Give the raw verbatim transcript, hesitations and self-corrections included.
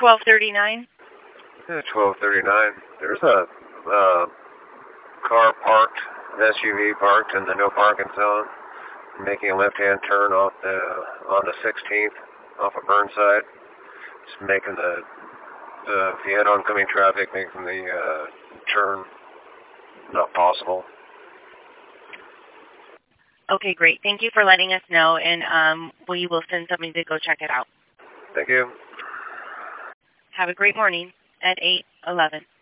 twelve thirty-nine. Yeah, twelve thirty-nine. There's a uh, car parked, an S U V parked in the no parking zone, making a left-hand turn off the on the sixteenth off of Burnside. Just making the, the if you had oncoming traffic, making the uh, turn not possible. Okay, great. Thank you for letting us know, and um, we will send somebody to go check it out. Thank you. Have a great morning at eight eleven.